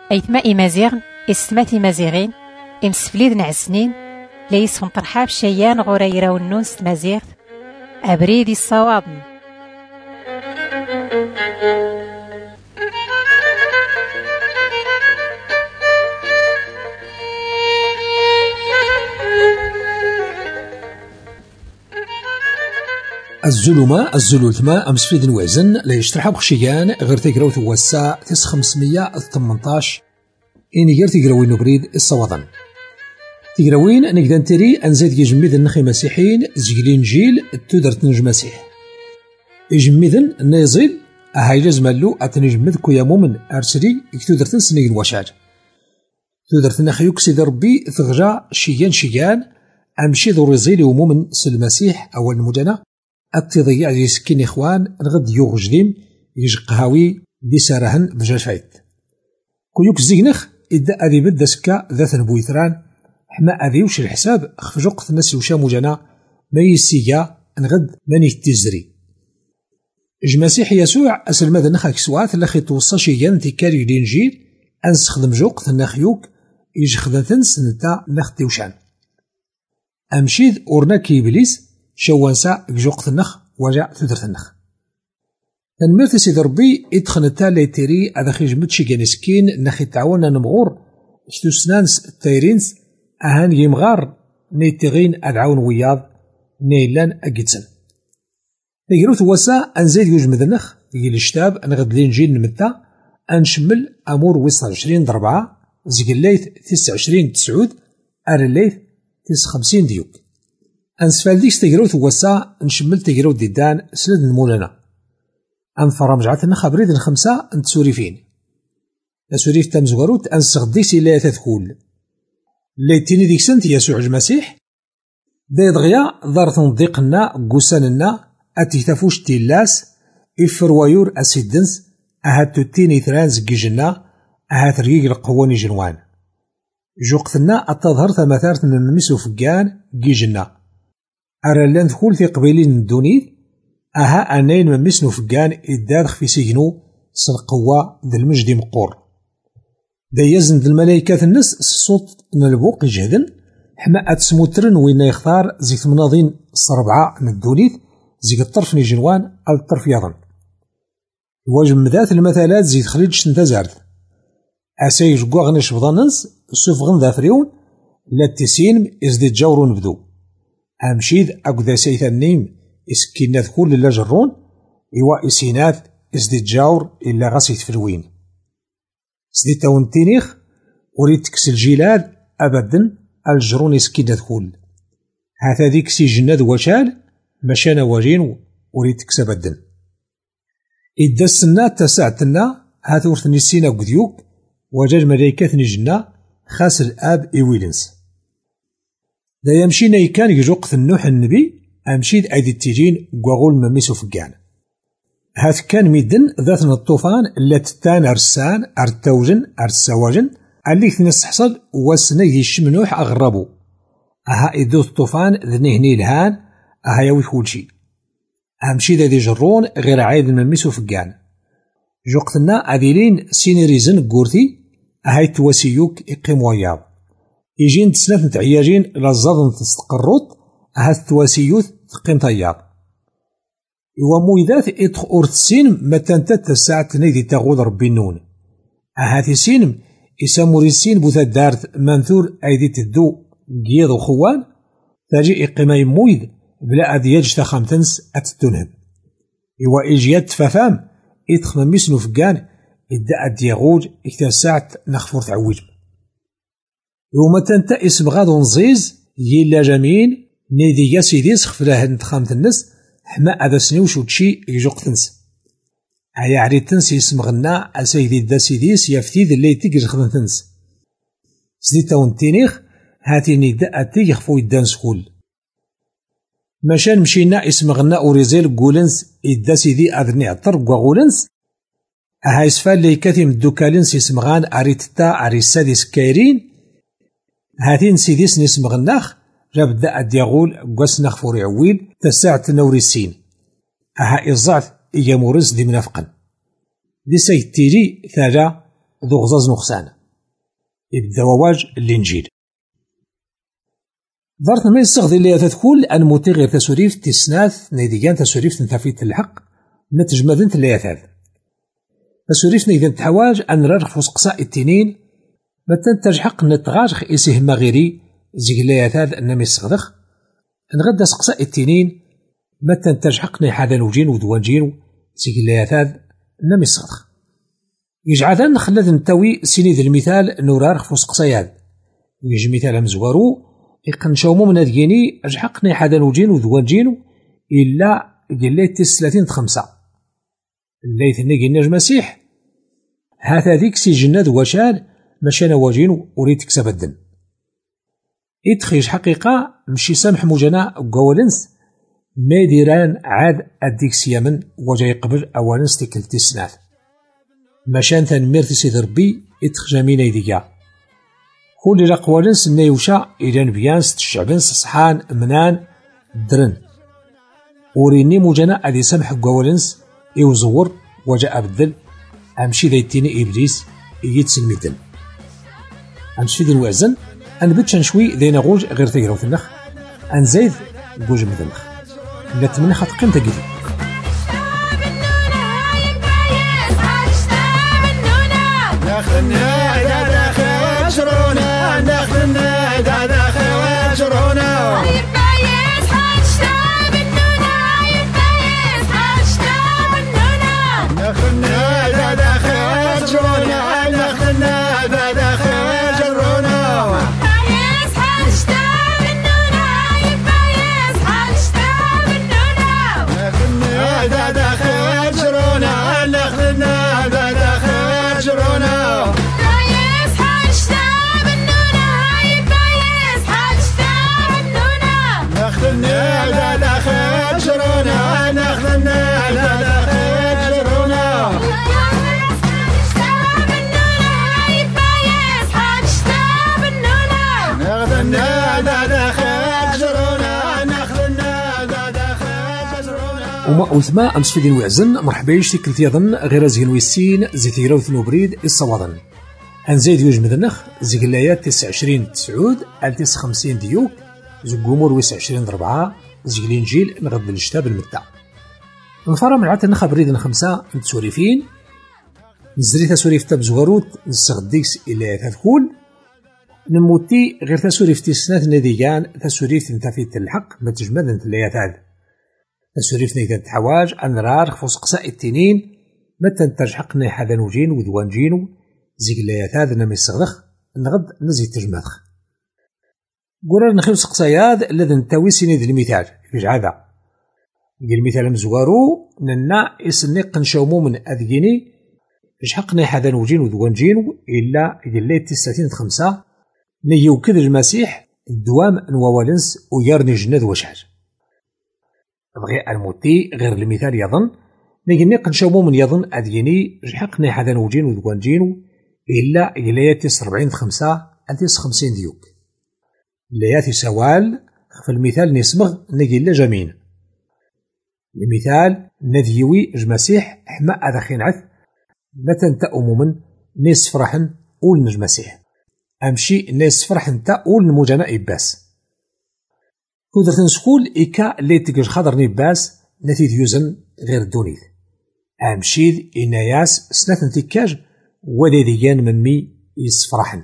أيتما إمازيغن إستماتي مازيغين إمسفليد نعسنين ليس طرحاب شيان غريرة والنوس مازيغ أبريدي الصوابن. الزلولتما أمسفيد نوازن لا يشترحب خشيان غير تيقراو توسع 518 إني غير تيقراوين نبريد الصوضن تيقراوين نقدان تري أنزاد يجمد النخي مسيحين زيقلين جيل تودرت نج مسيح يجمدن نيزيل أهاي لازمالو أتنجمد كويا مومن أرسلي يكتودرتن سنين وشاج تودرتن أخيوك سيد ربي ثغجا شيان أمشي ذو رزيلي ومومن سلمسيح أول مدنة التضيع دي سكين إخوان نغد يوغجديم يجقهاوي دي سارهن بجاشايت كويوك زينخ إدا أذي بدا سكا ذات نبويثران حما أذي وش الحساب خفجوق ثناس وشا مجانا ما يسيجا نغد ماني تزري جمسيح يسوع أسل ماذا نخا كسوات لخي توصى شيان تيكاري الإنجيل أنسخدم جوق ثناخيوك يجخدن ثنس نتا نخ تيوشان أمشيد أورناكي إبليس شوانسا جوق النخ وجاء تدرت النخ تنميرت سيد ربي إدخنتا ليتيري أذا خيجمت شي جانسكين نخي تعاونا نمغور شتو سنانس التايرينس أهان يمغار نيتيغين أدعون وياض نيلان أجيتسن تيجروت وسا أنزيد يجمد النخ يجي الشتاب أنغد الإنجيل نمتا أنشمل أمور وصل 20 ضربعة زيق الليث 29 تسعود الليث 59 ديوك أنسفال ديكس تيجروت وسا نشمل تيجروت ديدان سلد المولانا أنفر مجعتنا خبريد الخمسة نتسوريفين تسوريف تمزوروت أنسغديس إلا تذكول ليتيني ديك سنت يسوع المسيح دا دغيا دار تنضيقنا قوساننا أتيتافوش تيلاس إفروايور أسيدنس أهاتو تيني ثران زكيجنا أهات رقيق القواني جنوان جوقتنا أتظهر ثمثارت من ميسو فقان جيجنا أرالان دخول في قبيلين الدونيد أها أنين من مسنو فقان إدادخ في سجنو سنقوى ذا المجد مقور دا يزن ذا الملايكات الناس الصوت نلبوق يجهدن حما أتسموترن وين يختار زيك مناضين الصربعة من الدونيد زيك الطرف نيجنوان الطرف يظن الواجب ذات المثالات زيد خليج شنتزارد أسايج قواغنش بضاننس سوفغن ذا فريون لا تسين إزدي جاورون بدو أمشيد أقدا سيثا النيم إسكينات كل إلا جرون إوا إسينات إزدي جاور إلا غاسيت فلوين سدي تاونتينيخ وريد تكس الجيلاد أبدا الجرون إسكينات كل هذا ديك سي جناد وشال مشانا وجين وريد تكس أبدا إدا السنة تساعتنا هذا ورثني السينا قديوك وجاج ملايكات نجنا خاس الآب إيويلنس دا يمشينا يكان يجوق النوح النبي أمشيد أيدي التيجين قواغول مميسو فقان هاث كان ميدن ذاتنا الطوفان اللي تتان أرسان أرتوجن أرسواجن اللي ثنس حصل واسنا يشم نوح أغربو أها إدو الطوفان ذنهني الهان أها يوي كولشي أمشيد أدي جرون غير عايد مميسو فقان جوقتنا أديلين سينيريزن قورتي أهاي تواسيوك إقيم وياض يجين تسنف نتعياجين لازاضن تستقروت أهاث تواسيوث تقيم طياب إوا مويدات إدخ أورتسين متانتا تساعة نيدي تاغود ربي النون أهاثي سينم إساموري السين بوثا دارت منثور أيدي تدو قيض وخوان تاجي إقيماي مويد بلا أدياج تخامتنس أتتنهم إوا إجيات تفافام إدخ مميس نفقان إدا أدياغوج إكتا ساعة نخفور تعويج يوم تنتا اسم غادو نزيز يلا جميل نيدي ياسيدي سخفلاه نتخامت النس حما أذا سنيوش وتشي يجوق تنس هيا عريد تنس يسم غنا أسيدي دا سيديس يفتيد اللي تيجي خدم تنس سدي تاونتينيخ هاتي نيدا أتي يخفو يدان سكول مشان مشينا اسم غنا أوريزيل قولنس إدا سيدي أذني عطر قواغولنس أها يسفال لي كاتم الدوكالنس يسم غان أريتتا أريساديس كايرين هاتين سيديس نسم غناخ رابدا أدياغول قوس نخفور عويل تساعة نوري السين أها إزعت إيا مورز دي منافقا دي سيتيري ثالا ذو غزاز نخسان الدواواج الإنجيل. دارت ما يستغذي اللي تدخل أن موتي غير تسوريف تسناث نيديان تسوريف تنتفيت الحق نتجمدن تلياثاذ تسوريف نيديان تحواج أن ررخ وسقساء التنين متن تجحق نتغاجخ إسيه ما غيري زيغلياثاذ أنما يستغذخ نغدا سقساء التنين متن تجحق نيحاذا نوجين ودوانجين زيغلياثاذ أنما يستغذخ يجعل نخلد نتاوي سينيد المثال نورارخ وسقساياد يجي مثال مزوارو يقنشومو من هاديني أجحقني حدا نوجين وذوانجينو إلا قليت 35 الليث نيجي نج مسيح هاتا ديك سي جنة ذواشال مشانا واجينو وريد تكسب الدم إتخيش حقيقة مشي سامح موجنا وقوالنس ميديران عاد أديك سيامن وجاي قبل أوانس تكل تسناث مشان ثان ميرتي سيد ربي إتخجامين ايديكا كل الأقوالنس نيوشا إلى نبيانس تشعبنس صحان منان درن وريني موجنا أدي سمح قوالنس إيوزور وجاء بدل أمشي ذيتيني إبليس يتسلمي الدم أمشي ذي الوعزن أن بتشان شوي ذينا غوج غير تقراو في النخ أن زيد غوج مدنخ لا تمنى خط قيمة قليل وما أثما أمس في دين وعزن مرحبا يشتكل تيضن غير زين ويسين زي تقراو ثنوبريد الصوادن أنزايد يوجد مدنخ زي قلايات 29 تسعود 50 ديوك زي قومور 29 4 زي الإنجيل نغد الشتاب المتع نفرم العات نخا بريد 5 نتسوريفين نزري تسوريف تاب زغروت نستغديكس إلا تذكول نموتي غير تسوريف تسنات نديان تسوريف تنتفيت الحق ما تجمد انت اللي يتعاد تسوريف نيدان تحواج أن رارخ فوسقساء التنين متى تجحقني حدا نوجين وذوانجينو زيق اللي يتعاد نما يستغرخ نغد نزي تجمدخ قرار نخيو سقساياد الذي نتاوي سينيد المثال في جعادة المثال مزوارو ننا إسني قنشومو من أذيني جحقني حدا نوجين وذوانجينو إلا إلا 35 نيو كذ المسيح الدوام نوالنس ويرني جند وشعر بغي الموتي غير المثال يظن نيجي قنشومو من يظن أديني جحقني حدا نوجين وذوانجينو إلا إلا 40 50 ديوك لياتي سوال في المثال نسمغ نيجي لا جمين المثال نذيوي جمسيح حما أدخين عث متى انت أمومن نيس فرحن أول نجمسيح أمشي نيس فرحن تا أول نموجنا إباس كودرت نسخول إيكا اللي تقش خضر نيباس نتيد يوزن غير دونيث أمشيد إناياس سنة تكاج وديديان ممي يسفرحن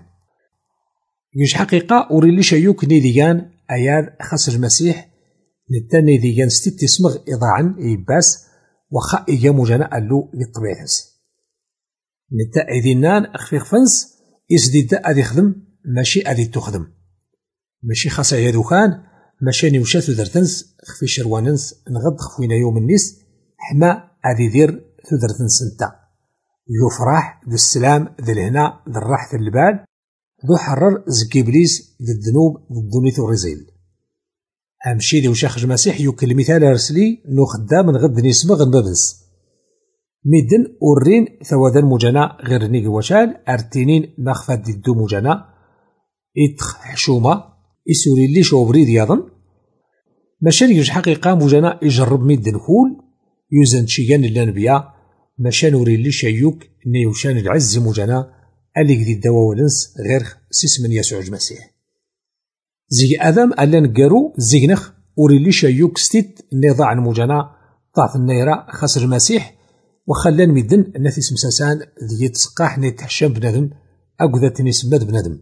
يج حقيقة أوريلي شيوك نيديان أياد خسر مسيح نتا نيديان ستيت تسمغ إضاعا إباس وخا إيجا مجانا ألو للطبيعتس نتا إذنان أخفيق فنس إسديد أدي خدم ماشي أدي تخدم ماشي خاصة يدو خان ماشي نيوشات درتنس خفي شرواننس نغد خفوينا يوم النيس حما أدي دير ثدرتنس نتا ذو فرح ذو السلام ذو الهنا ذو الراحة البال ذو حرر زكي إبليس ذو الذنوب ذو الدنيث والرزيل أمشي ذو شاخ مسيح يوكل مثال رسلي نو خدام نغد نسمغ نبابنس ميدن أورين ثوادن مجانا غير نيجي وشال أرتينين مخفى ديدو مجانا إتخ حشومة إسوري اللي شو بريد يظن ماشان يج حقيقة مجانا يجرب ميدن كول يوزن شيان الأنبياء ماشان وري اللي شيوك نيوشان العز مجانا اللي قدي الدواولنس غير سيس من يسوع المسيح زي آدم ألا نقارو زيغنخ وريلي شايوك ستيت النضاع المجانا طاعت النيرة خسر المسيح وخلان مدن الناس مساسان ذي تسقاح نتحشم بنادم أقذا نسماد بنادم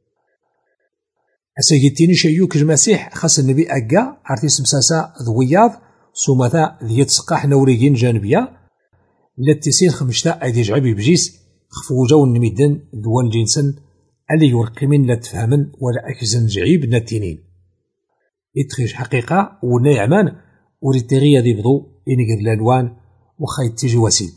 أسيجتيني شايوك المسيح خاص النبي أقا عرتيس مساسا ذوياض سوماتا ذي تسقاح نوريين جانبيا لاتسين خمشتا أيدي جعبي بجيس خفوجاو النميدن ذوان جنسن اللي يرقمين لا تفهمن ولا أكزن جعيب ناتينين يتخيش حقيقة ونعمان وريتغي ذي بضو إنقر الألوان وخايت تيجي وسيد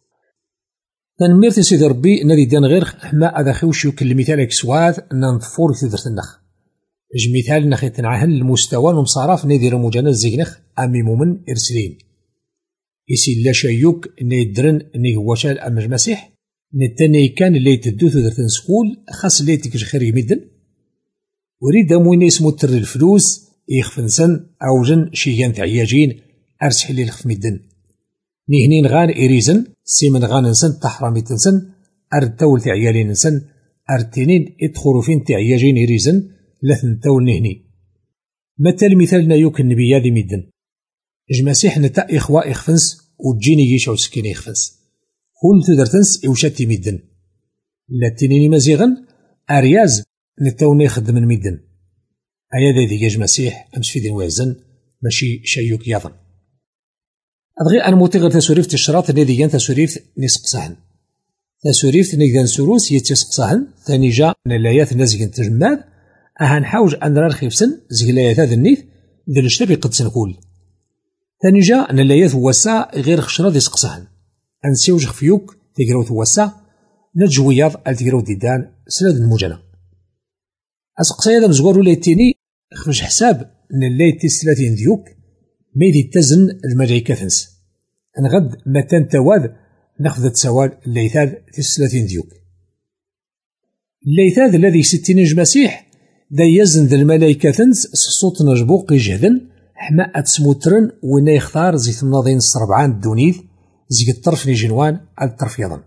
تنمير تسيد ربي نادي دان غير حما هذا خوش يوكل المثال كسواد ننظفور في درت النخ مثال نخي تنعهن المستوى المصارف نادي رموجانا الزينخ أمي مومن إرسلين يسي لا شايوك نيدرن ني هو شال أم المسيح نتاني كان اللي تدوث درت نسكول خاص اللي تكش خير يمدن وريد موين اسمو التر الفلوس يخفنسن أوجن شيان تعياجين أرسح لي الخف مدن نهنين غان إريزن سيمن غان نسن تحرامي تنسن أرد تول تعيالين نسن أرتينين إدخورفين تعياجين إريزن لثن تول نهني متى المثال يوك النبي ذي مدن المسيح نتا إخوة إخفنس وتجيني يشعو سكين إخفنس كل تدرتنس إوشاتي مدن لاتينيني مزيغن أرياز نتاوني يخدم المدن أيا ذي ديجاج مسيح أمس في دين وازن ماشي شيوك يظن أدغي أن موتيغر تسوريف الشراط اللي ديجان تسوريف نسقصهن تسوريف نيجان سروس يتسقصهن ثاني جا نلايات نازقن تجماد أهان حاوج أن رارخيفسن زغلايات هذا النيث ذي الاشتبي قد سنقول ثاني جا نلايات وسا غير خشرة يسقصهن أنسيوج خفيوك تيقراو وسا نجوياض التيقراو ديدان سلاد المجنة أسقسي هذا مزغور ولا يتيني خرج حساب نلاي تسلاتين ديوك ميدي تزن الملايكة ثنس نغد متان تواد ناخذ تسوال الليثاذ تسلاتين ديوك الليثاذ الذي ستين المسيح دا يزن ذا الملايكة ثنس صوت نجبوق يجهدن حما أتسموترن وينا يختار زيت مناضين السربعان الدونيث زي الطرف نيجنوان الطرف يضن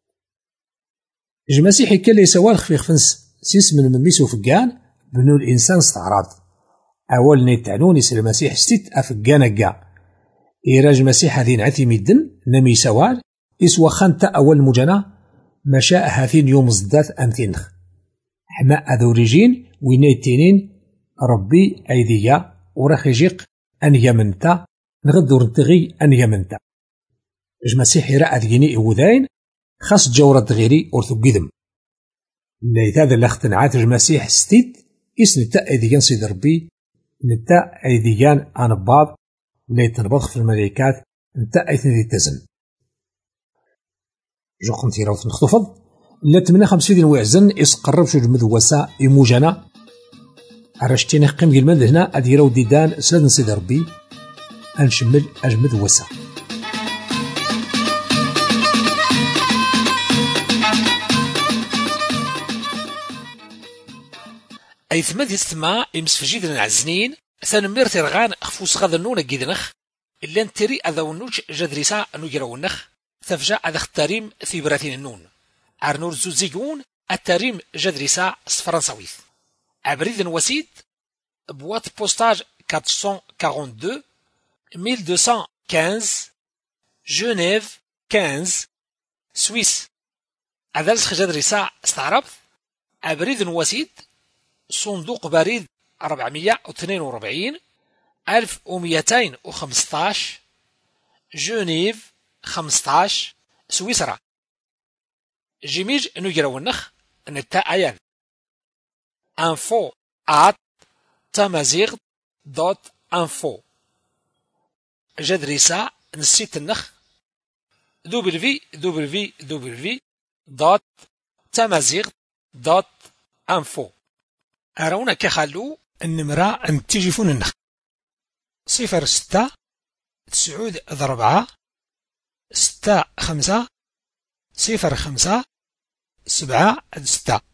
المسيح كان لي سوال خفيخ فنس سيس من مميسو فقان بنو الإنسان استعراض أول نيتعنون يسر المسيح ستيت أفقان أقا إيراج المسيح هذين عثي مدن نمي سوال إسوا خانتا أول مجانا مشاء هاثين يوم زدات أمثينخ حماء أذوريجين وينيتينين ربي أيديا ورخيجيق أن يمنتا نغدو رنتغي أن يمنتا المسيح يرى أذيني إوذاين خاص جورة غيري أرثو قدم ليتاذا لاختنعات المسيح ستيت إس نتا أيديان سيد ربي نتا أيديان أنباض ليتنبض في الملائكات نتا أيثن ذي تزن جو خمتي راوت نخطفض لا تمنى 50 وعزن إس قرب شو المذوسة إموجانا عرشتيني قيم المد هنا أدي راو ديدان سلاد سيد ربي أنشمل أجمد وسا أي ثماد يستمع إمسفجيد العزنين ثانمير ترغان خفوس غاذا نونا جيدنخ إلا نتري أذا ونوج جدريسا نوجراونخ ثفجا أذا اختاريم ثيبراتين النون عرنور زوزيقون التاريم جدريسا فرنساويث أبريد وسيد بوات بوستاج 442 1215 جنيف 15 سويس أذلس جدريسا استعربت أبريد وسيد صندوق بريد 442 1215 جنيف 15 سويسرا جيميج نجراونخ نتا أيان info@tamazigh.info جدريسا نسيت النخ www.tamazigh.info أرونا كخلو النمرة انتجفون النخ 06 9 4 6 5 0 5 7 6